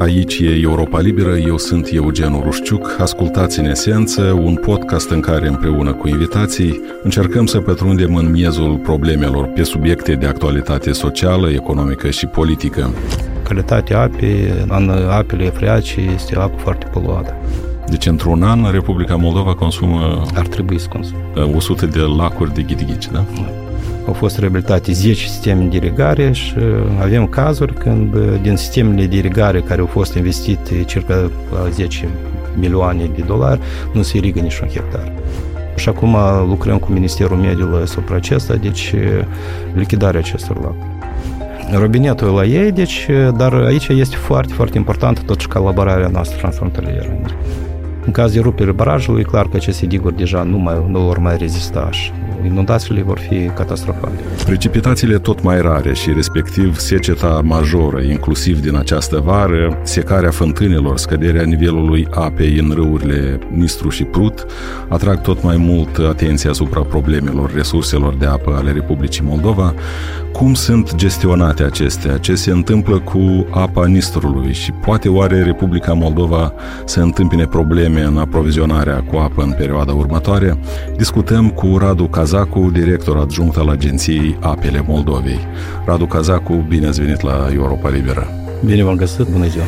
Aici e Europa Liberă, eu sunt Eugen Urușciuc. Ascultați În Esență, un podcast în care împreună cu invitații încercăm să pătrundem în miezul problemelor pe subiecte de actualitate socială, economică și politică. Calitatea apei în apele freatice este apă foarte poluată. Deci, într-un an, Republica Moldova consumă... Ar trebui să consumă. 100 de lacuri de ghidighici, da? Au fost reabilitate 10 sisteme de irigare și avem cazuri când din sistemele de irigare care au fost investite circa 10 milioane de dolari, nu se irigă niciun hectar. Și acum lucrăm cu Ministerul Mediului asupra acesta, deci lichidarea acestor lacuri. Robinetul la ei, deci, dar aici este foarte, foarte importantă totuși colaborarea noastră transfrontalieră. În caz de rupere barajului, e clar că aceste diguri deja nu vor mai rezista și inundațiile vor fi catastrofale. Precipitațiile tot mai rare și respectiv seceta majoră, inclusiv din această vară, secarea fântânilor, scăderea nivelului apei în râurile Nistru și Prut, atrag tot mai mult atenția asupra problemelor resurselor de apă ale Republicii Moldova. Cum sunt gestionate acestea? Ce se întâmplă cu apa Nistrului și poate oare Republica Moldova să întâmpine probleme în aprovizionarea cu apă în perioada următoare? Discutăm cu Radu Cazacu, director adjunct al Agenției Apele Moldovei. Radu Cazacu, bine ați venit la Europa Liberă. Bine v-am găsit, bună ziua!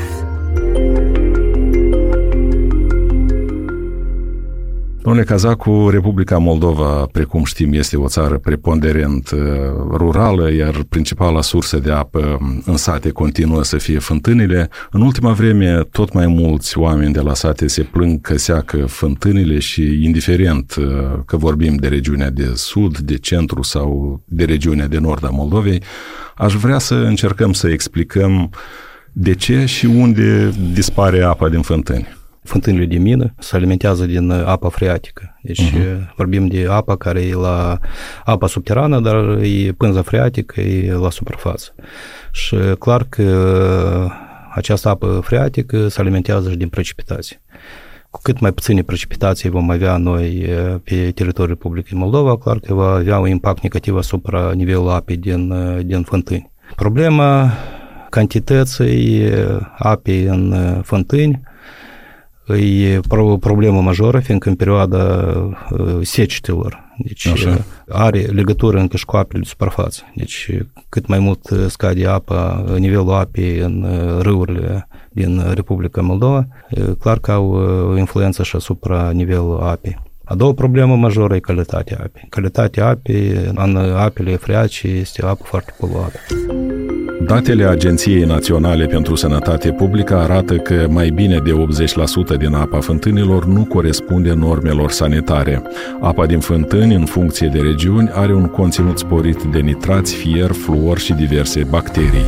Domnule Cazacu, Republica Moldova, precum știm, este o țară preponderent rurală, iar principala sursă de apă în sate continuă să fie fântânile. În ultima vreme, tot mai mulți oameni de la sate se plâng că seacă fântânile și, indiferent că vorbim de regiunea de sud, de centru sau de regiunea de nord a Moldovei, aș vrea să încercăm să explicăm de ce și unde dispare apa din fântâni. Fântânile de mină se alimentează din apa freatică. Deci vorbim de apa care e la apa subterană, dar e pânza freatică, e la suprafață. Și clar că această apă freatică se alimentează și din precipitații. Cu cât mai puține precipitații vom avea noi pe teritoriul Republicii Moldova, clar că va avea un impact negativ asupra nivelului apei din fântâni. Problema cantității apei în fântâni e o problemă majoră, fiindcă în perioada secetelor, deci are legătură încă și cu apele de suprafață. Deci cât mai mult scade apa, nivelul apei în râurile din Republica Moldova, clar că au influență și asupra nivelului apei. A doua problemă majoră e calitatea apei. Calitatea apei în apele freatice este apă foarte poluată. Datele Agenției Naționale pentru Sănătate Publică arată că mai bine de 80% din apa fântânilor nu corespunde normelor sanitare. Apa din fântâni, în funcție de regiuni, are un conținut sporit de nitrați, fier, fluor și diverse bacterii.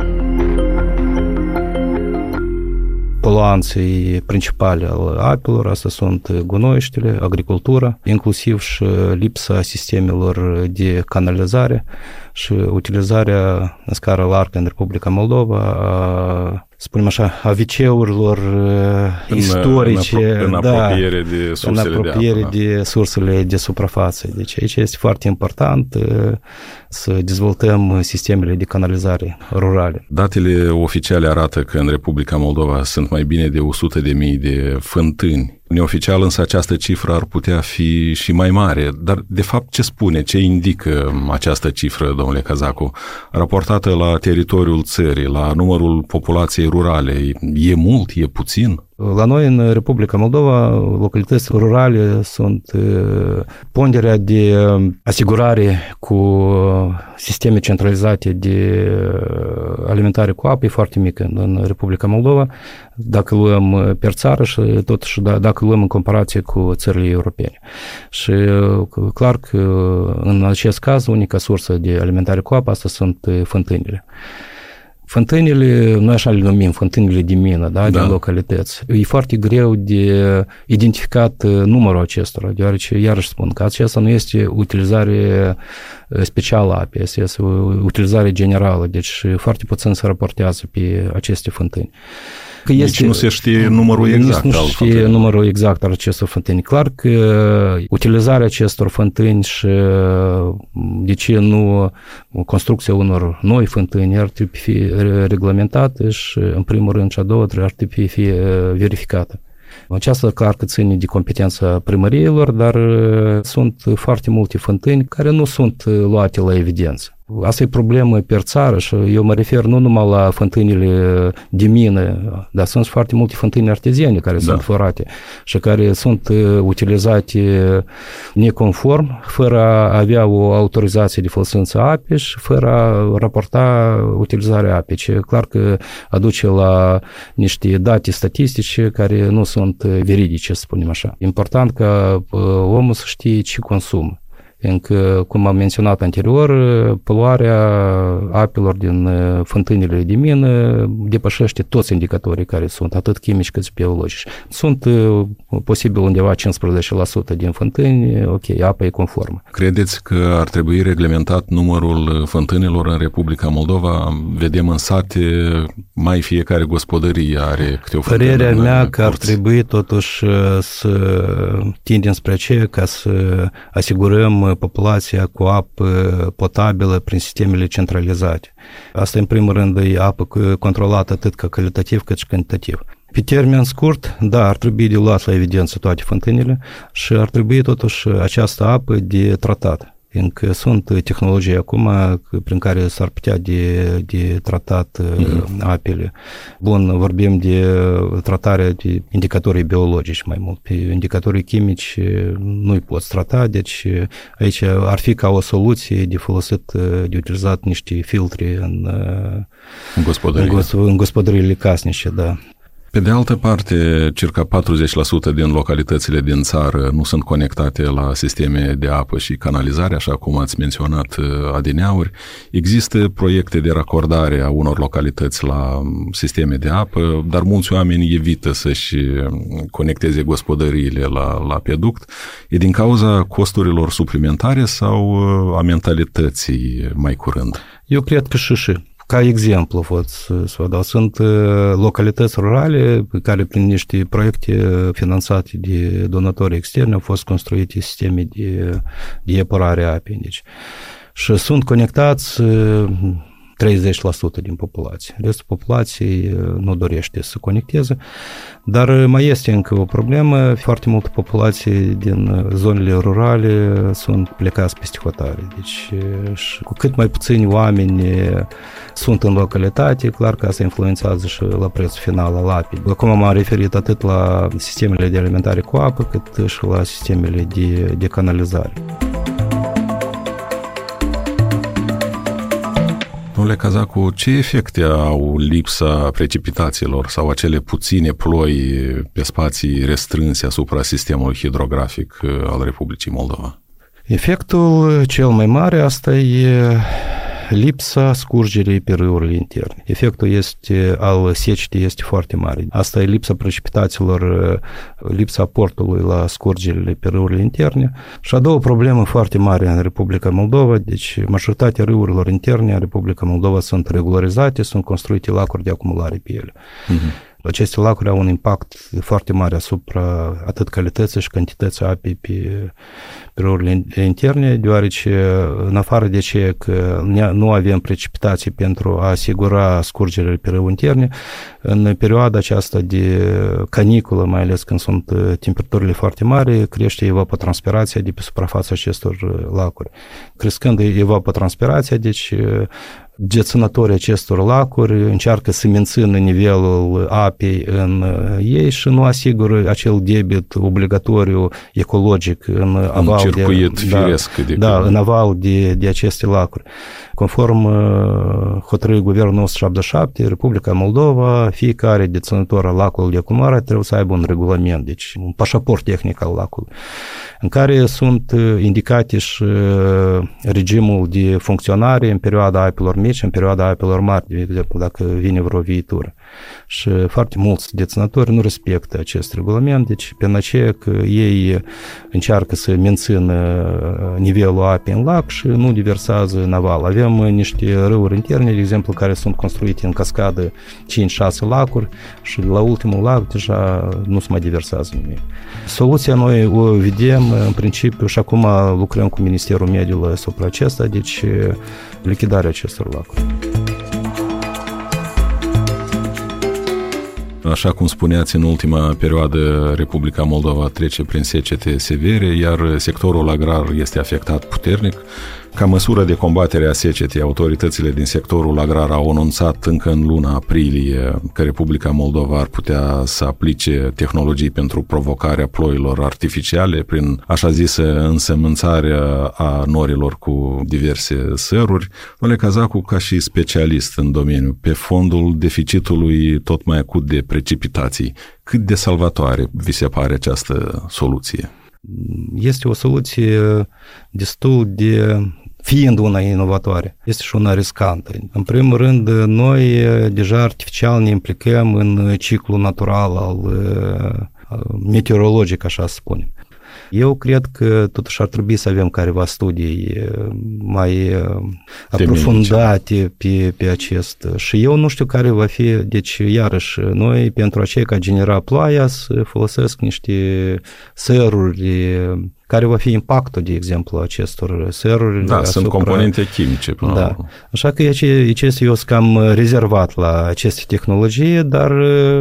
Poluanții principale ale apelor, astea sunt gunoiștile, agricultura, inclusiv și lipsa sistemelor de canalizare și utilizarea în scară largă în Republica Moldova spunem așa, a WC-urilor istorice în apropiere de sursele de sursele de suprafață. Deci aici este foarte important să dezvoltăm sistemele de canalizare rurale. Datele oficiale arată că în Republica Moldova sunt mai bine de 100.000 de fântâni. Neoficial însă această cifră ar putea fi și mai mare, dar de fapt ce spune, ce indică această cifră, domnule Cazacu? Raportată la teritoriul țării, la numărul populației rurale, e mult, e puțin? La noi în Republica Moldova, localități rurale sunt ponderea de asigurare cu sisteme centralizate de alimentare cu apă e foarte mică în Republica Moldova, dacă luăm per țară și totuși dacă luăm în comparație cu țările europene. Și clar că în acest caz unica sursă de alimentare cu apă asta sunt fântânile. Fântânile, noi așa le numim, fântânile de mină, din localități. E foarte greu de identificat numărul acestora, deoarece, iarăși spun, că acesta nu este utilizare specială a apei, este utilizare generală, deci foarte puțin se raportează pe aceste fântâni. Deci nu se știe numărul exact. Nu se știe numărul exact al acestor fântâni. Clar că utilizarea acestor fântâni și de ce nu construcția unor noi fântâni ar trebui fi reglementată și, în primul rând, și a doua ar trebui fi verificată. Aceasta clar că ține de competența primăriilor, dar sunt foarte multe fântâni care nu sunt luate la evidență. Asta e problemă per țară și eu mă refer nu numai la fântânile de mină, dar sunt foarte multe fântâni arteziene care sunt forate și care sunt utilizate neconform, fără a avea o autorizație de folosință a apei și fără a raporta utilizarea apei, ce clar că aduce la niște date statistice care nu sunt veridice, să spunem așa. Important ca omul să știe ce consumă. Încă, cum am menționat anterior, poluarea apelor din fântânile de mină depășește toți indicatorii care sunt, atât chimici cât și biologici. Sunt posibil undeva 15% din fântâni, ok, apa e conformă. Credeți că ar trebui reglementat numărul fântânilor în Republica Moldova? Vedem în sate, mai fiecare gospodărie are câte o fântână. Părerea mea că ar trebui totuși să tindem spre aceea ca să asigurăm populația cu apă potabilă prin sistemele centralizate. Asta, în primul rând, e apă controlată atât ca calitativ cât și cantitativ. Pe termen scurt, da, ar trebui de luat la evidență toate fântânile și ar trebui totuși această apă de tratat. Încă sunt tehnologii acum prin care s-ar putea de tratat apele. Bun, vorbim de tratarea de indicatorii biologici mai mult. Pe indicatorii chimici nu-i poți trata, deci aici ar fi ca o soluție de folosit, de utilizat niște filtre în gospodăriile casnice, da. Pe de altă parte, circa 40% din localitățile din țară nu sunt conectate la sisteme de apă și canalizare, așa cum ați menționat adineauri. Există proiecte de racordare a unor localități la sisteme de apă, dar mulți oameni evită să-și conecteze gospodăriile la peduct. E din cauza costurilor suplimentare sau a mentalității mai curând? Eu cred că și. Ca exemplu, pot să vă dau, sunt localități rurale pe care prin niște proiecte finanțate de donatori externi au fost construite sisteme de epurare a apei. Deci, și sunt conectați 30% din populație. Restul populației nu dorește să conecteze, dar mai este încă o problemă. Foarte multă populație din zonele rurale sunt plecați peste hotare. Deci, și cu cât mai puțini oameni sunt în localitate, clar că asta influențează și la prețul final al apei. Acum m-am referit atât la sistemele de alimentare cu apă, cât și la sistemele de canalizare. Domnule Cazacu, ce efecte au lipsa precipitațiilor sau acele puține ploi pe spații restrânse asupra sistemului hidrografic al Republicii Moldova? Efectul cel mai mare asta e lipsa scurgerii pe râurile interne. Efectul al secetei este foarte mare. Asta e lipsa precipitațiilor, lipsa aportului la scurgerile pe râurile interne. Și a doua problemă foarte mare în Republica Moldova, deci majoritatea râurilor interne în Republica Moldova sunt regularizate, sunt construite lacuri de acumulare pe ele. Aceste lacuri au un impact foarte mare asupra atât calității și cantității apei pe râurile interne, deoarece, în afară de ce că nu avem precipitații pentru a asigura scurgerile pe râuri interne, în perioada aceasta de caniculă, mai ales când sunt temperaturile foarte mari, crește evapotranspirația de pe suprafața acestor lacuri. Crescând evapotranspirația, deci deținătorii acestor lacuri încearcă să mențină nivelul apei în ei și nu asigură acel debit obligatoriu ecologic în aval circuit firesc. În aval de aceste lacuri. Conform hotărârii Guvernului 177, Republica Moldova, fiecare deținător al lacului de acumulare trebuie să aibă un regulament, deci un pașaport tehnic al lacului, în care sunt indicate și regimul de funcționare în perioada apelor mici, în perioada apelor mari, de exemplu, dacă vine vreo viitură. Și foarte mulți deținători nu respectă acest regulament, deci pe aceea că ei încearcă să mențină nivelul apei în lac și nu diversează naval. Avem niște râuri interne, de exemplu, care sunt construite în cascadă 5-6 lacuri și la ultimul lac deja nu se mai diversează nimic. Soluția noi o vedem în principiu și acum lucrăm cu Ministerul Mediului asupra acesta, deci lichidarea acestor lacuri. Așa cum spuneați, în ultima perioadă Republica Moldova trece prin secete severe, iar sectorul agrar este afectat puternic. Ca măsură de combatere a secetei, autoritățile din sectorul agrar au anunțat încă în luna aprilie că Republica Moldova ar putea să aplice tehnologii pentru provocarea ploilor artificiale prin așa zisă însemânțare a norilor cu diverse săruri. Domnule Cazacu, ca și specialist în domeniu, pe fondul deficitului tot mai acut de precipitații, cât de salvatoare vi se pare această soluție? Este o soluție destul de, fiind una inovatoare, este și una riscantă. În primul rând, noi deja artificial ne implicăm în ciclul natural al meteorologic, așa să spunem. Eu cred că totuși ar trebui să avem careva studii mai aprofundate pe acest. Și eu nu știu care va fi, deci iarăși noi pentru aceea ca genera ploaia să folosesc niște săruri. Care va fi impactul, de exemplu, acestor săruri? Da, sunt componente chimice. Da. Așa că eu sunt cam rezervat la aceste tehnologii, dar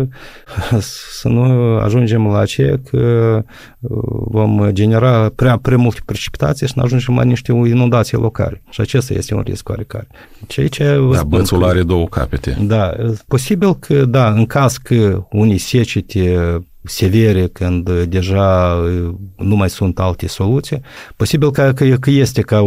să nu ajungem la aceea că vom genera prea multe precipitații și ne ajungem la niște inundații locale. Și acesta este un risc oarecare. Da, bățul are două capete. Da, posibil că, da, în caz că unii secete severe, când deja nu mai sunt alte soluții. Posibil că este ca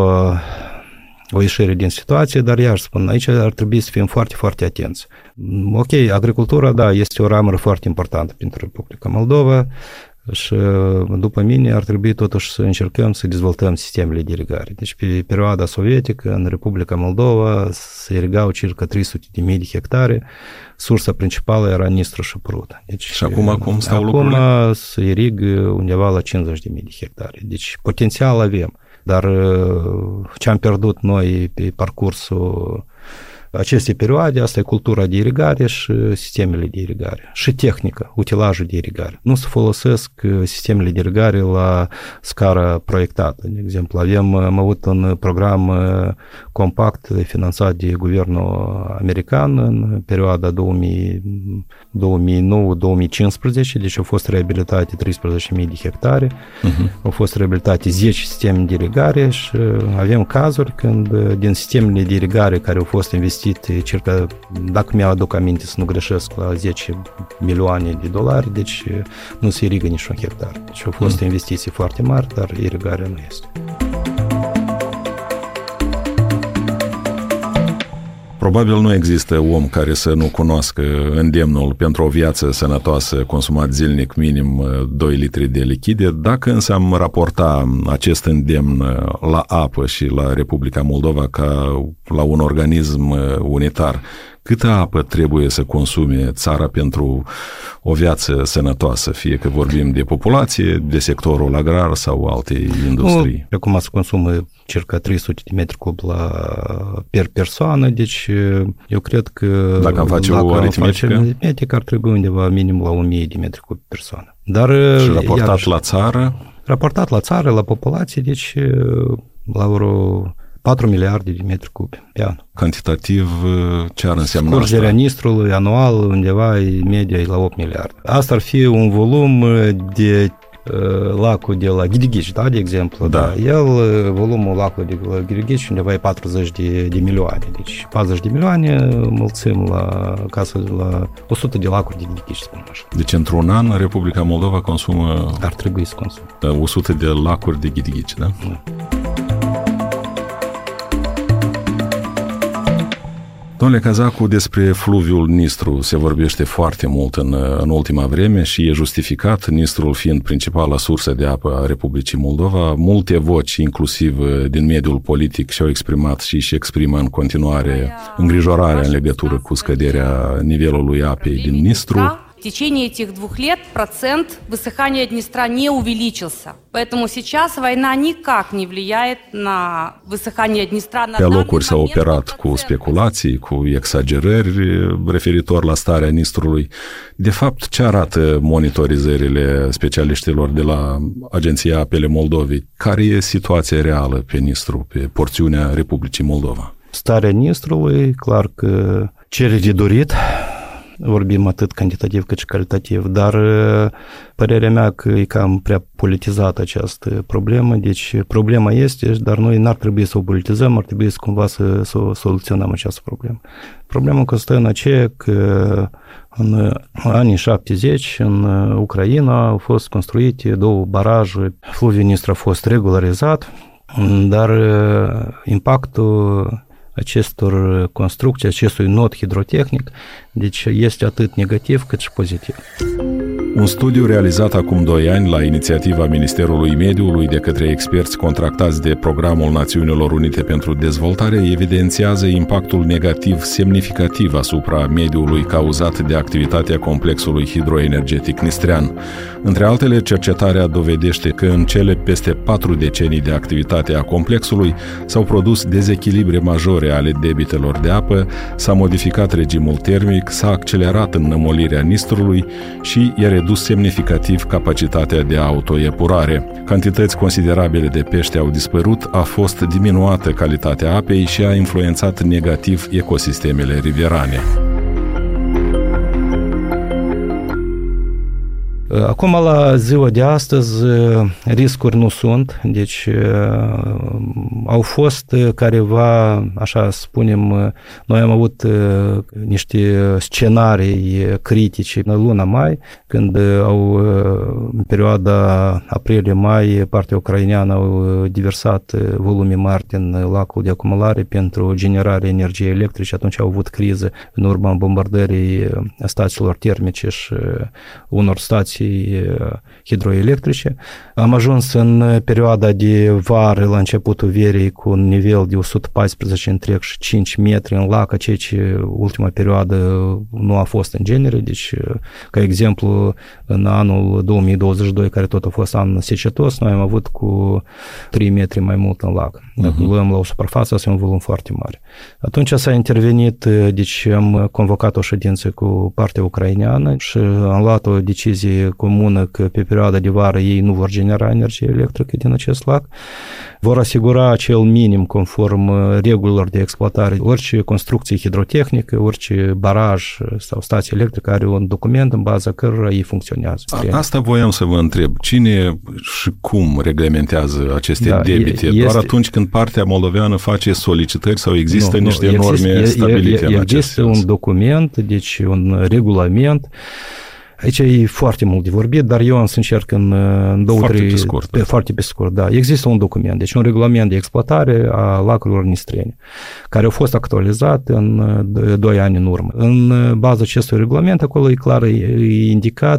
o ieșire din situație, dar iar spun, aici ar trebui să fim foarte, foarte atenți. Ok, agricultura, da, este o ramură foarte importantă pentru Republica Moldova și după mine ar trebui totuși să încercăm să dezvoltăm sistemele de irigare. Deci pe perioada sovietică în Republica Moldova se irigau circa 300.000 de hectare. Sursa principală era Nistru și Prut. Deci, și acum cum stau lucrurile? Acum se irigă undeva la 50.000 de hectare. Deci potențial avem. Dar ce am pierdut noi pe parcursul acestei perioade, asta e cultura de irigare și sistemele de irigare. Și tehnică, utilajul de irigare. Nu se folosesc sistemele de irigare la scară proiectată. De exemplu, am avut un program compact finanțat de guvernul american în perioada 2009-2015, deci au fost reabilitate 13.000 de hectare, au fost reabilitate 10 sisteme de irigare și avem cazuri când din sistemele de irigare care au fost investite circa, dacă mi-aduc aminte să nu greșesc, la 10 milioane de dolari, deci nu se irigă niciun hectar. Deci au fost investiții foarte mari, dar irigarea nu este. Probabil nu există om care să nu cunoască îndemnul pentru o viață sănătoasă, consumat zilnic minim 2 litri de lichide. Dacă însă am raporta acest îndemn la apă și la Republica Moldova ca la un organism unitar, câtă apă trebuie să consume țara pentru o viață sănătoasă, fie că vorbim de populație, de sectorul agrar sau alte industrii? Acum se consumă circa 300 de metri cub per persoană, deci eu cred că dacă am face o aritmetică, ar trebui undeva minim la 1000 de metri cub persoană. Dar, și raportat la țară? Raportat la țară, la populație, deci la vreo 4 miliarde de metri cubi pe an. Cantitativ, ce ar însemna asta? Scurgerea Nistrului anual undeva media e la 8 miliarde. Asta ar fi un volum de lacul de la Ghidighici, da, de exemplu. Da. Volumul lacului de la Ghidighici undeva e 40 de milioane. Deci 40 de milioane mulțim la 100 de lacuri de Ghidighici, spun așa. Deci într-un an Republica Moldova consumă... Ar trebui să consumă. 100 de lacuri de Ghidighici, da? Da. Domnule Cazacu, despre fluviul Nistru se vorbește foarte mult în ultima vreme și e justificat, Nistrul fiind principala sursă de apă a Republicii Moldova. Multe voci, inclusiv din mediul politic, și-au exprimat și își exprimă în continuare îngrijorarea în legătură cu scăderea nivelului apei din Nistru. В течение этих 2 лет процент высыхания Днестра не увеличился. Поэтому сейчас война никак не влияет на высыхание Днестра. Pe locuri s-a operat cu speculații, cu exagerări referitor la starea Nistrului. De fapt, ce arată monitorizările specialiștilor de la Agenția Apele Moldovei? Care e situația reală pe Nistru, pe porțiunea Republicii Moldova? Starea Nistrului, clar că cere de dorit. Vorbim atât cantitativ cât și calitativ, dar părerea mea că e cam prea politizată această problemă, deci problema este, dar noi n-ar trebui să o politizăm, ar trebui să cumva să soluționăm această problemă. Problema constă în aceea că în anii 70 în Ucraina au fost construite 2 baraje, fluviul Nistru a fost regularizat, dar impactul acestor construcții, acestui nod hidrotehnic, deci este atât negativ cât și pozitiv. Un studiu realizat acum 2 ani la inițiativa Ministerului Mediului de către experți contractați de Programul Națiunilor Unite pentru Dezvoltare evidențiază impactul negativ semnificativ asupra mediului cauzat de activitatea complexului hidroenergetic nistrean. Între altele, cercetarea dovedește că în cele peste 4 decenii de activitate a complexului s-au produs dezechilibre majore ale debitelor de apă, s-a modificat regimul termic, s-a accelerat înnămolirea Nistrului și i-a redus semnificativ capacitatea de autoepurare. Cantități considerabile de pește au dispărut, a fost diminuată calitatea apei și a influențat negativ ecosistemele rivierane. Acum, la ziua de astăzi, riscuri nu sunt, deci au fost careva, așa spunem, noi am avut niște scenarii critice în luna mai, când în perioada aprilie-mai, partea ucraineană au diversat volume mari din lacul de acumulare pentru generarea energiei electrice, atunci au avut criză în urma bombardării stațiilor termice și unor stații hidroelectrice. Am ajuns în perioada de vară, la începutul verii, cu un nivel de 114 întreg și 5 metri în lac, ceea ce ultima perioadă nu a fost în genere. Deci, ca exemplu, în anul 2022, care tot a fost an secetos, noi am avut cu 3 metri mai mult în lac. Dacă luăm la o suprafață, asta e un volum foarte mare. Atunci s-a intervenit, deci am convocat o ședință cu partea ucraineană și am luat o decizie comună că pe perioada de vară ei nu vor genera energie electrică din acest lac, vor asigura acel minim conform regulilor de exploatare. Orice construcție hidrotehnică, orice baraj sau stație electrică are un document în baza cărora ei funcționează. Asta voiam să vă întreb. Cine și cum reglementează aceste debite? Doar atunci când partea moldoveană face solicitări sau există niște norme stabilite în acest sens? Există un document, deci un regulament. Aici e foarte mult de vorbit, dar eu am să încerc în foarte pe scurt, da. Există un document, deci un regulament de exploatare a lacurilor nistrene, care a fost actualizat în 2 ani în urmă. În baza acestui regulament, acolo e clar e indicat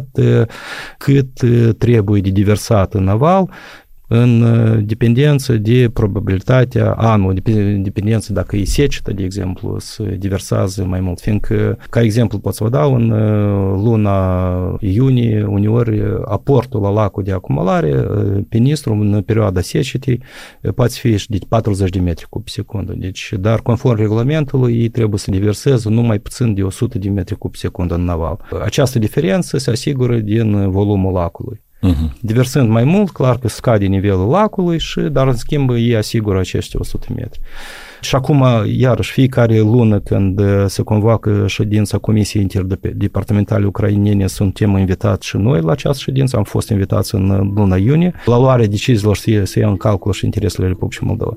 cât trebuie de diversat în aval, în dependență de probabilitatea anului, dependență dacă e secetă, de exemplu, se diversează mai mult, fiindcă, ca exemplu pot să vă dau, în luna iunie, uneori aportul la lacul de acumulare pe Nistru, în perioada secetei, poate fi și de 40 de metri cub pe secundă. Deci, dar conform regulamentului, ei trebuie să diverseze nu mai puțin de 100 de metri cub pe secundă în naval. Această diferență se asigură din volumul lacului. Diversând mai mult, clar că scade nivelul lacului, dar în schimb ei asigură acești 100 metri. Și acum, iarăși, fiecare lună când se convoacă ședința Comisiei Interdepartamentale Ucrainene, suntem invitați și noi la această ședință, am fost invitați în luna iunie, la luarea deciziilor să ia în calcul și interesele Republicii Moldova.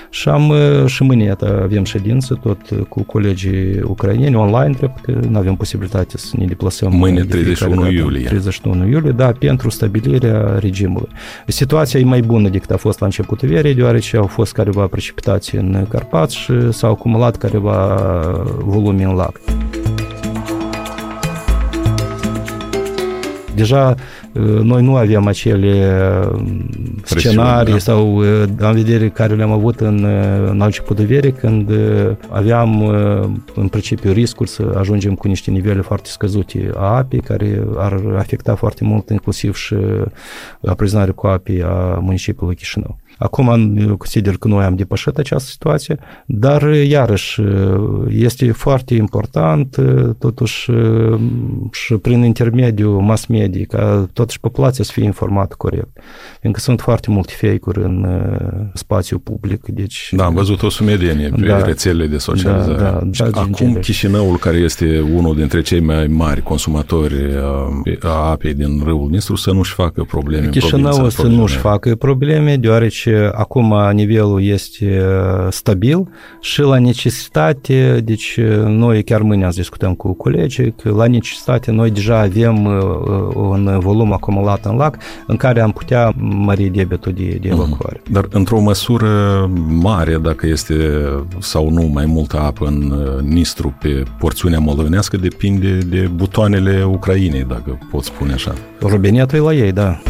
Și mâine avem ședință, tot cu colegii ucraineni, online, că nu avem posibilitate să ne deplasăm. Mâine 31 iulie. 31 iulie, da, pentru stabilirea regimului. Situația e mai bună decât a fost la începutul verii, deoarece au fost careva precipitații în Carpați, suprafață și s-au acumulat careva volume în lac. Deja noi nu aveam acele scenarii sau în vedere care le-am avut în început de verii, când aveam în principiu riscuri să ajungem cu niște nivele foarte scăzute a apei, care ar afecta foarte mult inclusiv și aprovizionarea cu apei a municipiului Chișinău. Acum eu consider că noi am depășit această situație, dar iarăși este foarte important totuși și prin intermediul mass media ca totuși populația să fie informată corect. Pentru că sunt foarte multe fake-uri în spațiu public. Deci, da, am văzut o sumedenie pe rețelele de socializare. Acum Chișinăul, care este unul dintre cei mai mari consumatori a apei din râul Nistru, să nu-și facă probleme. Chișinăul să nu-și facă probleme, deoarece acum nivelul este stabil și la necesitate, deci noi chiar mâine azi discutăm cu colegii, că la necesitate noi deja avem un volum acumulat în lac în care am putea mări debitul de evacuare. Dar într-o măsură mare, dacă este sau nu mai multă apă în Nistru pe porțiunea moldovenească, depinde de butoanele Ucrainei, dacă pot spune așa. Robinetul e la ei, da.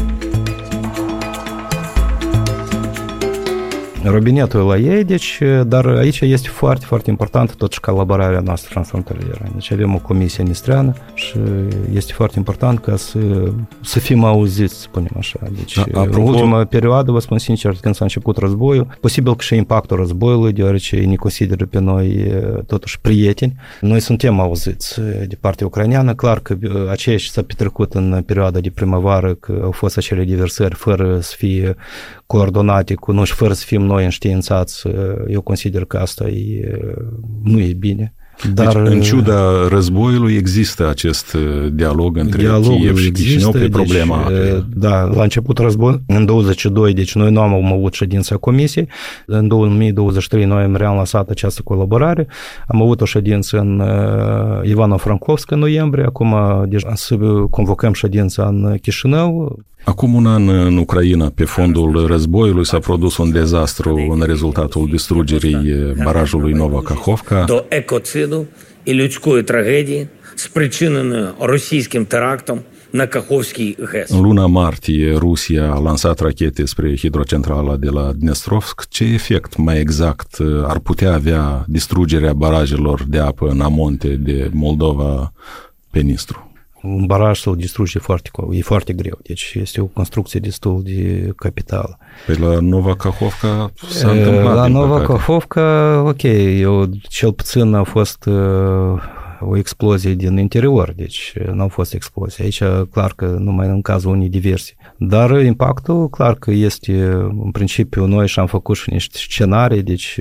Robinetul la ei, deci, dar aici este foarte, foarte importantă totuși colaborarea noastră transfrontalieră. Deci avem o comisie nistreană și este foarte important ca să fim auziți, să spunem așa. Deci, în ultima perioadă, vă spun sincer, când s-a început războiul, posibil că și impactul războiului, deoarece ne consideră pe noi totuși prieteni. Noi suntem auziți de partea ucraineană. Clar că aceea ce s-a petrecut în perioada de primăvară, că au fost acele diversări fără să fie coordonate cu noi și fără să fim noi înștiințați, eu consider că asta nu e bine. Dar, deci, în ciuda războiului, există acest dialog între Kiev și Chișinău pe problema apei. Da, la început război, în 22, deci noi nu am avut ședința comisiei. În 2023 noi am relansat această colaborare. Am avut o ședință în Ivano-Francovsk în noiembrie. Acum deja să convocăm ședința în Chișinău. Acum un an în Ucraina, pe fondul războiului, s-a produs un dezastru în rezultatul distrugerii barajului Nova Kakhovka. До екоциду і людської трагедії, спричиненої російським терактом на Каховський ГЕС. În luna martie, Rusia a lansat rachete spre hidrocentrala de la Dnestrovsk. Ce efect mai exact ar putea avea distrugerea barajelor de apă în amonte de Moldova pe Nistru? Un baraj să-l distruge e foarte greu, deci este o construcție destul de capitală. Pe la Nova Kakhovka s-a întâmplat. La Nova Kakhovka, ok, cel puțin a fost o explozie din interior, deci nu au fost explozii. Aici, clar că numai în cazul unei diversii. Dar impactul, clar că este, în principiu, noi și-am făcut și niște scenarii, deci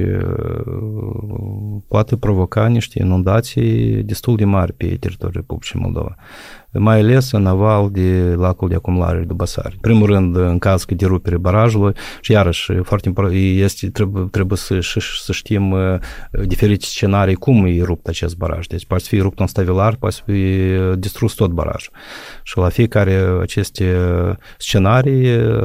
poate provoca niște inundații destul de mari pe teritoriul Republicii Moldova, mai ales în aval de lacul de acumulare de Basari. În primul rând, în caz că derupere barajului, și iarăși, foarte important, trebuie să știm diferite scenarii cum e rupt acest baraj. Deci poate să fie rupt un stavilar, poate să fie distrus tot barajul. Și la fiecare aceste scenarii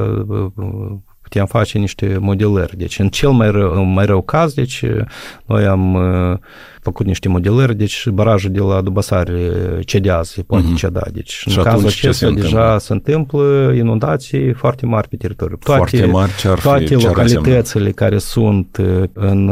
putem face niște modelări. Deci în cel mai rău caz, deci noi am făcut niște modelări, deci barajul de la Dubasari cedează, poate ceda. Deci în cazul acesta deja se întâmplă inundații foarte mari pe teritoriu. Toate localitățile care sunt în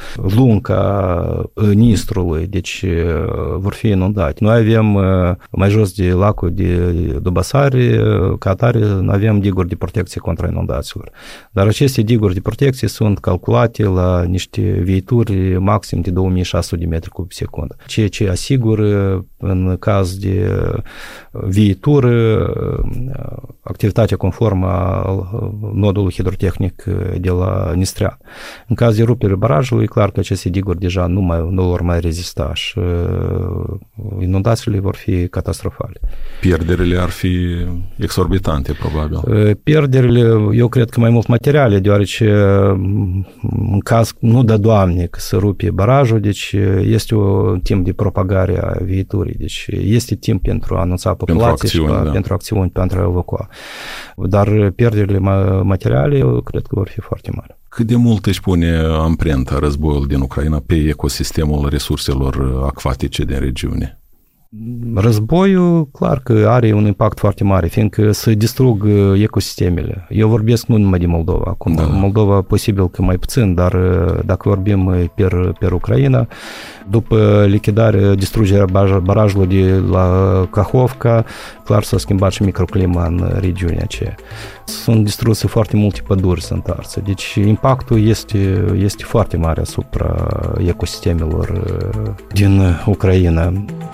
lunca Nistrului, deci vor fi inundate. Noi avem mai jos de lacul de Dubasari, ca atare, avem diguri de protecție contra inundațiilor. Dar aceste diguri de protecție sunt calculate la niște viituri maxim de 2600 de metri cub pe secundă. Ceea ce asigură în caz de viitor activitatea conformă a nodului hidrotehnic de la Nistrean. În caz de rupere barajului, clar că aceste diguri deja nu vor mai rezista și inundațiile vor fi catastrofale. Pierderile ar fi exorbitante, probabil. Pierderile, eu cred că mai mult materiale, deoarece în caz, nu de Doamne, că se rupe barajul, deci este un timp de propagare a viiturii, deci este timp pentru a anunța populației pentru acțiuni, pentru a evacua. Dar pierderile materiale, eu cred că vor fi foarte mari. Cât de mult își pune amprenta războiul din Ucraina pe ecosistemul resurselor acvatice din regiune? Războiul, clar că are un impact foarte mare, fiindcă se distrug ecosistemele. Eu vorbesc nu numai de Moldova. Acum, Moldova posibil că mai puțin, dar dacă vorbim per Ucraina, după lichidarea, distrugerea barajului de la Cahovca, clar s-a schimbat și microclima în regiunea aceea. Sunt distruse foarte multe păduri, sunt arse. Deci impactul este foarte mare asupra ecosistemelor din Ucraina.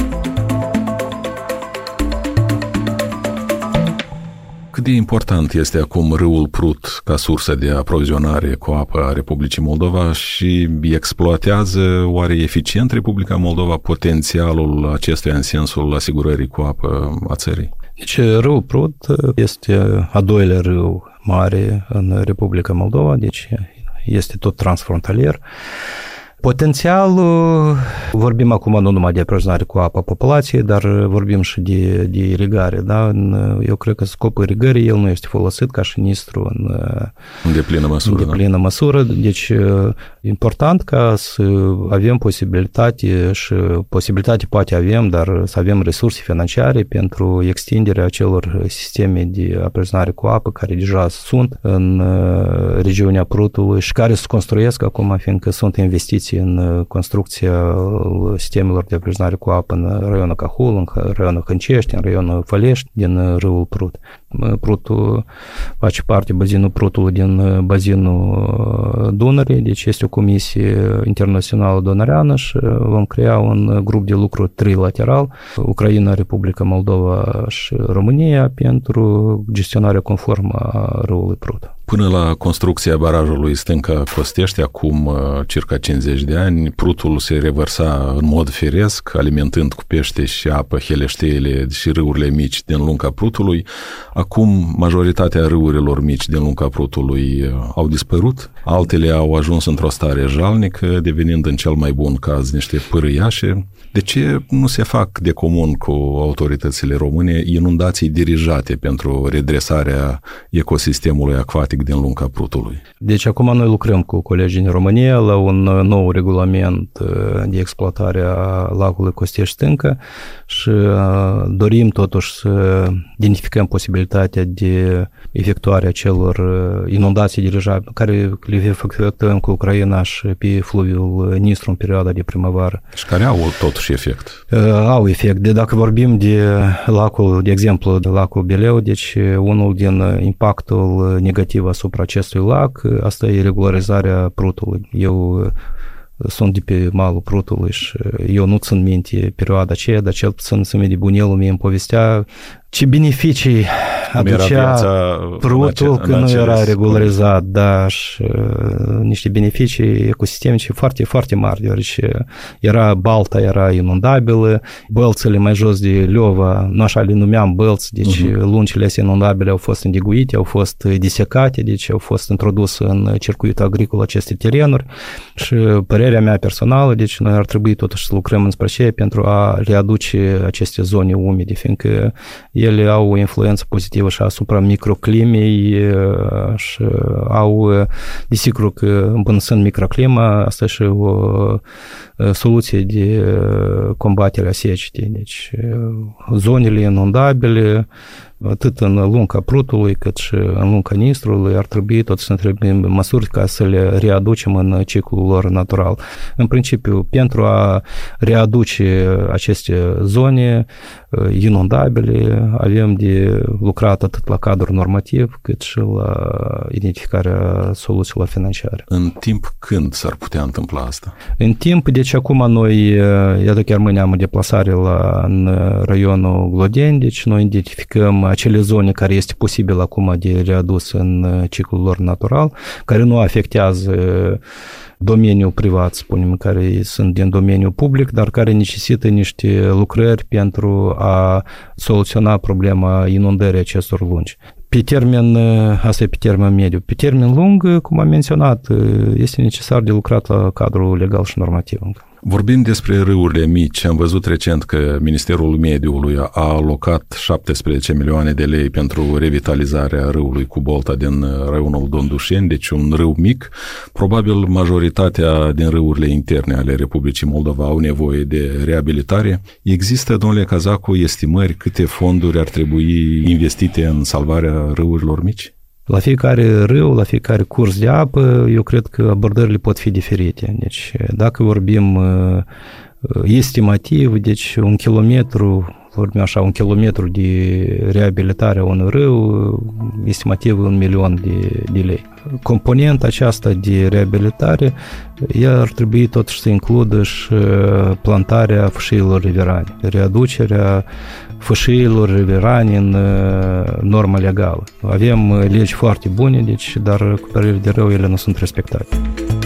Cât de important este acum râul Prut ca sursă de aprovizionare cu apă a Republicii Moldova și exploatează oare eficient Republica Moldova potențialul acestuia în sensul asigurării cu apă a țării? Deci râul Prut este a doilea râu mare în Republica Moldova, deci este tot transfrontalier. Potențialul, vorbim acum nu numai de aprovizionare cu apă a populației, dar vorbim și de irigare. Da? Eu cred că scopul irigării el nu este folosit ca și Nistru în deplină măsură. Deci important ca să avem posibilitate și posibilitate poate avem, dar să avem resurse financiare pentru extinderea acelor sisteme de aprovizionare cu apă care deja sunt în regiunea Prutului și care se construiesc acum, fiindcă sunt investiții în construcția sistemelor de aprovizionare cu apă în raionul Cahul, în raionul Hâncești, în raionul Fălești, din râul Prut. Prutul face parte, bazinul Prutului din bazinul Dunării, deci este o comisie internațională dunăreană și vom crea un grup de lucru trilateral, Ucraina, Republica Moldova și România, pentru gestionarea conformă a râului Prut. Până la construcția barajului Stânca Costești, acum circa 50 de ani, Prutul se revărsa în mod firesc, alimentând cu pește și apă heleșteile și râurile mici din lunga Prutului. Acum, majoritatea râurilor mici din lunga Prutului au dispărut, altele au ajuns într-o stare jalnică, devenind în cel mai bun caz niște pârâiașe. De ce nu se fac de comun cu autoritățile române inundații dirijate pentru redresarea ecosistemului acvatic din lunga Prutului? Deci acum noi lucrăm cu colegii din România la un nou regulament de exploatare a lacului Costești-Stânca și dorim totuși să identificăm posibilitatea de efectuarea celor inundații dirijate care le efectuăm cu Ucraina și pe fluviul Nistru în perioada de primăvară. Și care au totuși efect? Au efect. Dacă vorbim de lacul, de exemplu, de lacul Beleu, deci unul din impactul negativ asupra acestui lac, asta e regularizarea Prutului. Eu sunt de pe malul Prutului și eu nu țin minte perioada aceea, dar cel puțin să de bunelul mie îmi povestea ce beneficii aducea Prutul când nu era regularizat, da, și niște beneficii ecosistemice foarte, foarte mari, deoarece balta era inundabilă, bălțele mai jos de Leova, nu așa le numeam bălți, deci lungile astea inundabile au fost îndiguite, au fost disecate, deci au fost introduse în circuitul agricol aceste terenuri și părerea mea personală, deci noi ar trebui totuși să lucrăm înspre aceea pentru a readuce aceste zone umede, fiindcă ele au o influență pozitivă și asupra microclimei și au, desigur că îmbunătățind microclima, asta și o soluție de combatere a secetei. Deci zonele inundabile, atât în lunga Prutului cât și în lunga Nistrului, ar trebui tot să întrebim măsuri ca să le readucem în ciclul lor natural. În principiu, pentru a readuce aceste zone inundabile, avem de lucrat atât la cadrul normativ, cât și la identificarea soluțiilor financiare. În timp când s-ar putea întâmpla asta? În timp, deci acum noi, iată chiar mâine am o deplasare în raionul Glodeni, deci noi identificăm acele zone care este posibil acum de readus în ciclul lor natural, care nu afectează domeniul privat, spunem, care sunt din domeniul public, dar care necesită niște lucrări pentru a soluționa problema inundării acestor lungi. Asta e pe termen mediu. Pe termen lung, cum am menționat, este necesar de lucrat la cadrul legal și normativ. Vorbind despre râurile mici, am văzut recent că Ministerul Mediului a alocat 17 milioane de lei pentru revitalizarea râului Cubolta din raionul Dondușeni, deci un râu mic. Probabil majoritatea din râurile interne ale Republicii Moldova au nevoie de reabilitare. Există, domnule Cazacu, estimări câte fonduri ar trebui investite în salvarea râurilor mici? La fiecare râu, la fiecare curs de apă, eu cred că abordările pot fi diferite. Deci, dacă vorbim estimativ, deci un kilometru de reabilitare a unui râu, estimativ 1 milion de lei. Componenta aceasta de reabilitare, ea ar trebui totuși să includă și plantarea fâșiilor riverane, readucerea fâșiilor riverane în normă legală. Avem legi foarte bune, deci, dar cu părere de rău ele nu sunt respectate.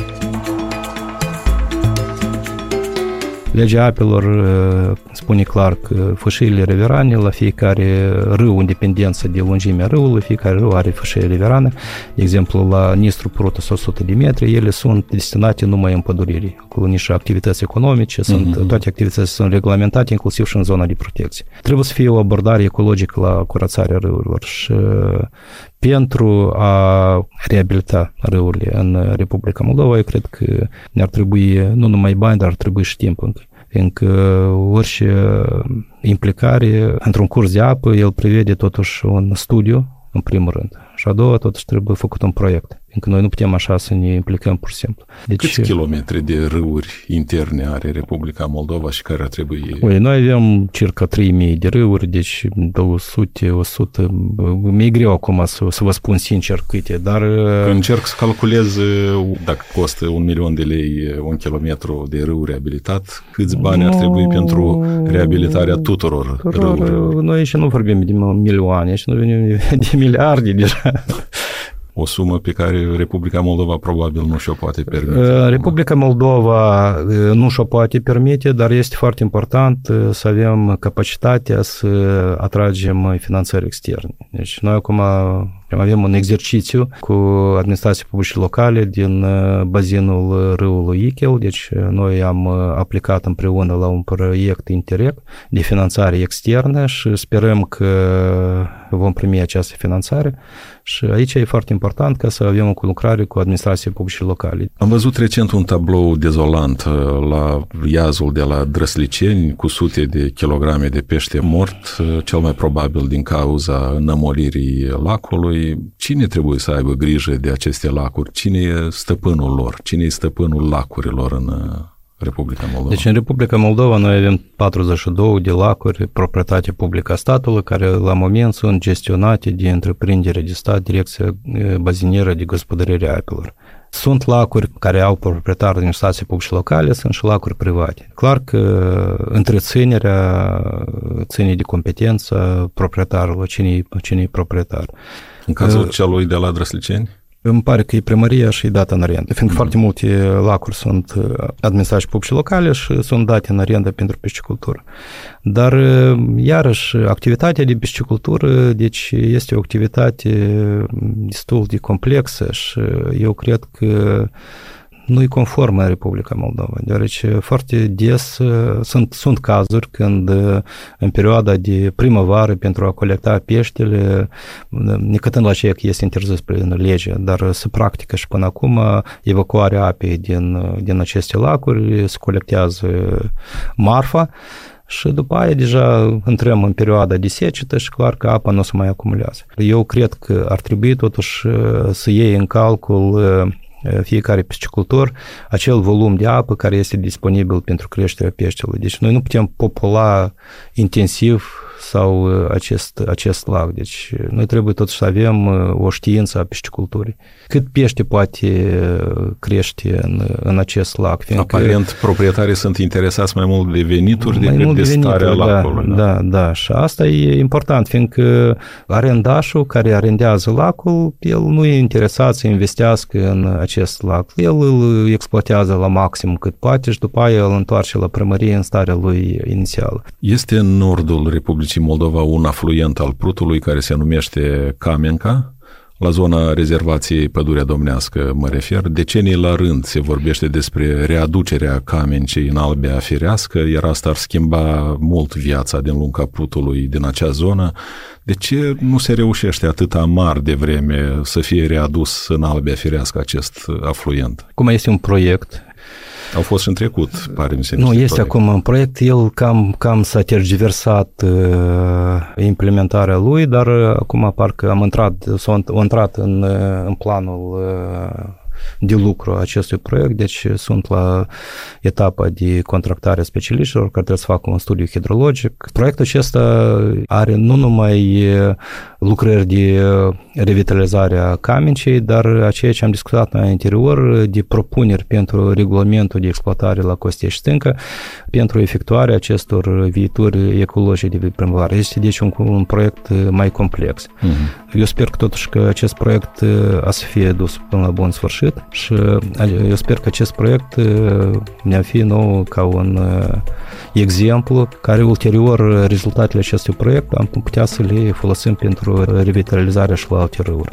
Legea apelor spune clar că fâșiile riverane, la fiecare râu, în dependență de lungimea râului, fiecare râu are fâșie riverane. De exemplu, la Nistru Prută, 100 de metri, ele sunt destinate numai împăduririi. Acolo nici activități economice, toate activitățile sunt reglementate, inclusiv și în zona de protecție. Trebuie să fie o abordare ecologică la curățarea râurilor și pentru a reabilita râurile în Republica Moldova, eu cred că ne-ar trebui nu numai bani, dar ar trebui și timp încă. Fiindcă orice implicare într-un curs de apă, el prevede totuși un studiu, în primul rând. Și a doua, totuși trebuie făcut un proiect. Fiindcă noi nu putem așa să ne implicăm pur și simplu. Deci, câți kilometri de râuri interne are Republica Moldova și care ar trebui... Noi avem circa 3000 de râuri, deci 200, 100... Mi-e greu acum să vă spun sincer câte, dar... Când încerc să calculez dacă costă 1 milion de lei un kilometru de râu reabilitat, câți bani ar trebui pentru reabilitarea tuturor râurilor? Noi și nu vorbim de milioane, și nu vorbim de miliarde deja. O sumă pe care Republica Moldova probabil nu și-o poate permite. Republica Moldova nu și-o poate permite, dar este foarte important să avem capacitatea să atragem finanțări externe. Deci noi acum avem un exercițiu cu administrații publice locale din bazinul râului Ichel, deci noi am aplicat împreună la un proiect Interreg de finanțare externă și sperăm că vom primi această finanțare și aici e foarte important ca să avem o conlucrare cu administrații publice locale. Am văzut recent un tablou dezolant la iazul de la Drăsliceni cu sute de kilograme de pește mort, cel mai probabil din cauza înămolirii lacului. Cine trebuie să aibă grijă de aceste lacuri? Cine e stăpânul lor? Cine e stăpânul lacurilor în Republica Moldova? Deci în Republica Moldova noi avem 42 de lacuri proprietate publică a statului, care la moment sunt gestionate de întreprindere de stat, Direcția Bazinieră de Gospodărire a Apelor. Sunt lacuri care au proprietari din administrații publice locale, sunt și lacuri private. Clar că întreținerea ține de competență proprietarului, cine e proprietar. În cazul celui de la Drăsliceni? Îmi pare că e primăria și e dată în arendă, fiindcă foarte multe lacuri sunt administrații publice locale și sunt date în arendă pentru piscicultură. Dar, iarăși, activitatea de piscicultură, deci, este o activitate destul de complexă și eu cred că nu e conformă în Republica Moldova, deoarece foarte des sunt cazuri când în perioada de primăvară pentru a colecta peștele, necătând la ceea că este interzis prin lege, dar se practică și până acum evacuarea apei din aceste lacuri, se colectează marfa și după aia deja intrăm în perioada de secetă și clar că apa nu se mai acumulează. Eu cred că ar trebui totuși să iei în calcul fiecare piscicultor acel volum de apă care este disponibil pentru creșterea peștelui. Deci noi nu putem popula intensiv sau acest lac. Deci noi trebuie totuși să avem o știință a pisciculturii. Cât pește poate crește în acest lac? Aparent, proprietarii sunt interesați mai mult de venituri decât de starea lacului. Da. Și asta e important, fiindcă arendașul care arendează lacul, el nu e interesat să investească în acest lac. El îl exploatează la maxim cât poate și după aia îl întoarce la primărie în starea lui inițială. Este în nordul Republicii Republicii Moldova un afluent al Prutului care se numește Camenca, la zona rezervației Pădurea Domnească mă refer. Decenii la rând se vorbește despre readucerea Camencei în Albia Firească, iar asta ar schimba mult viața din lunga Prutului din acea zonă. De ce nu se reușește atâta mar de vreme să fie readus în Albia Firească acest afluent? Cum este un proiect. Au fost și în trecut, pare mi se. Nu, este acum un proiect, el cam s-a tergiversat implementarea lui, dar acum parcă s-a intrat în planul de lucru a acestui proiect, deci sunt la etapa de contractare a specialiștilor care trebuie să facă un studiu hidrologic. Proiectul acesta are nu numai lucrări de revitalizare a Camencei, dar ceea ce am discutat în anterior de propuneri pentru regulamentul de exploatare la Costești Stâncă pentru efectuarea acestor viituri ecologice de primăvară. Este deci un proiect mai complex. Eu sper că totuși că acest proiect a să fie dus până la bun sfârșit și eu sper că acest proiect ne-a fi nou ca un exemplu care ulterior rezultatele acestui proiect am putea să le folosim pentru revitalizarea și la alte râuri.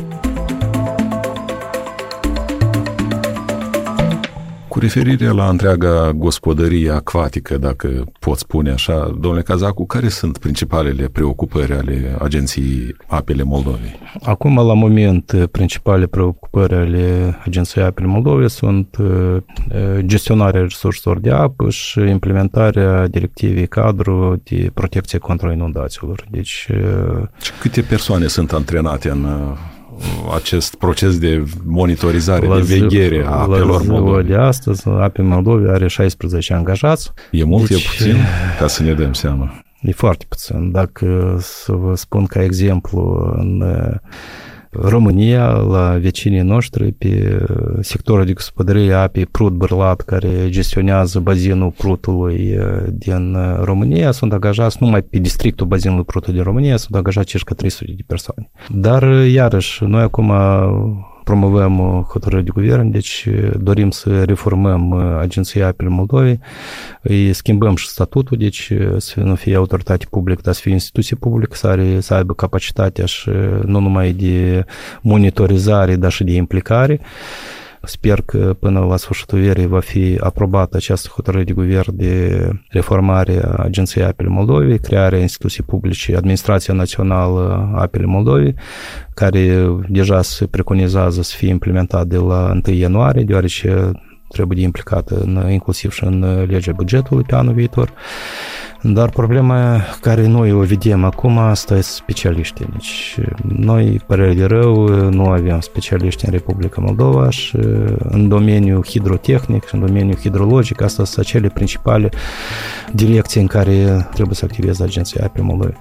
Cu referire la întreaga gospodărie acvatică, dacă pot spune așa, domnule Cazacu, care sunt principalele preocupări ale Agenției Apele Moldovei? Acum, la moment, principalele preocupări ale Agenției Apele Moldovei sunt gestionarea resurselor de apă și implementarea directivei cadru de protecție contra inundațiilor. Deci, câte persoane sunt antrenate în acest proces de monitorizare, de veghere a apelor Moldovei? De astăzi, Apele Moldovei are 16 angajați. E mult, e puțin? Ca să ne dăm seama. E foarte puțin. Dacă să vă spun ca exemplu, în România, la vecinii noștri, pe sectorul de gospodărie a apei Prut-Bârlat, care gestionează bazinul Prutului din România, sunt angajați numai pe districtul bazinului Prutului din România, sunt angajați circa 300 de persoane. Dar, iarăși, noi acum promovăm hotărâri de guvern, deci dorim să reformăm Agenția Apele Moldovei, îi schimbăm și statutul, deci să nu fie autoritate publică, dar să fie instituție publică, să aibă capacitatea și nu numai de monitorizare, dar și de implicare. Sper că până la sfârșitul verii va fi aprobată această hotărâre de guvern de reformare a Agenției Apele Moldovei, crearea instituției publice, Administrația Națională a Apele Moldovei, care deja se preconizează să fie implementat de la 1 ianuarie, deoarece trebuie de implicată inclusiv și în legea bugetului pe anul viitor. Dar problema care noi o vedem acum, asta e specialiștii. Deci noi, părere de rău, nu avem specialiști în Republica Moldova și în domeniul hidrotehnic și în domeniul hidrologic, asta sunt cele principale direcții în care trebuie să activeze Agenția Apele Moldovei.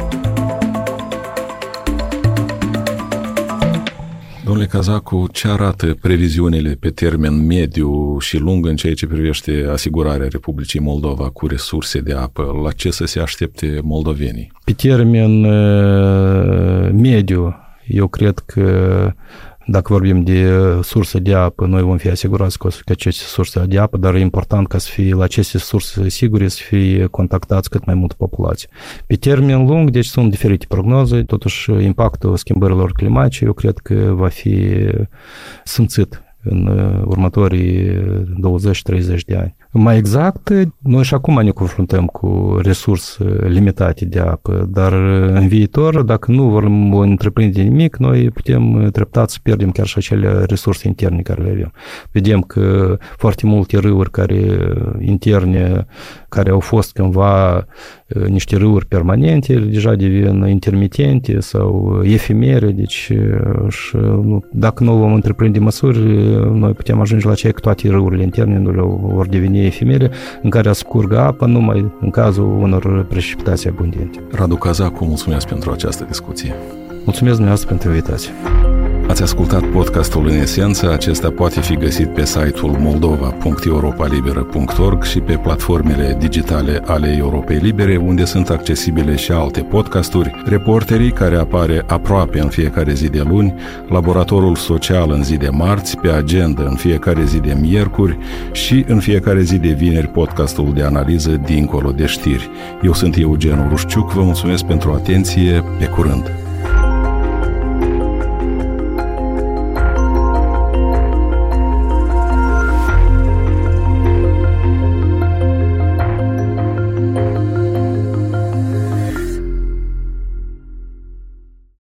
Domnule Cazacu, ce arată previziunile pe termen mediu și lung în ceea ce privește asigurarea Republicii Moldova cu resurse de apă? La ce să se aștepte moldovenii? Pe termen mediu, eu cred că dacă vorbim de surse de apă, noi vom fi asigurați că aceste surse de apă, dar e important ca să fie la aceste surse sigure să fie contactați cât mai multă populație. Pe termen lung, deci sunt diferite prognoze, totuși impactul schimbărilor climatice, eu cred că va fi simțit în următorii 20-30 de ani. Mai exact, noi și acum ne confruntăm cu resurse limitate de apă, dar în viitor, dacă nu vom întreprinde nimic, noi putem treptat să pierdem chiar și acele resurse interne care le avem. Vedem că foarte multe râuri interne, care au fost cândva niște râuri permanente, deja devin intermitente sau efemere, deci și dacă nu vom întreprinde măsuri, noi putem ajunge la ceea că toate râurile interne vor deveni efemere, în care scurgă apă numai în cazul unor precipitații abundente. Radu Cazacu, mulțumesc pentru această discuție. Mulțumesc dumneavoastră pentru invitație. Ați ascultat podcastul în esență. Acesta poate fi găsit pe site-ul moldova.europalibera.org și pe platformele digitale ale Europei Libere, unde sunt accesibile și alte podcasturi, Reporterii, care apare aproape în fiecare zi de luni, Laboratorul Social în zi de marți, Pe Agenda în fiecare zi de miercuri și în fiecare zi de vineri podcastul de analiză Dincolo de știri. Eu sunt Eugen Urușciuc, vă mulțumesc pentru atenție, pe curând!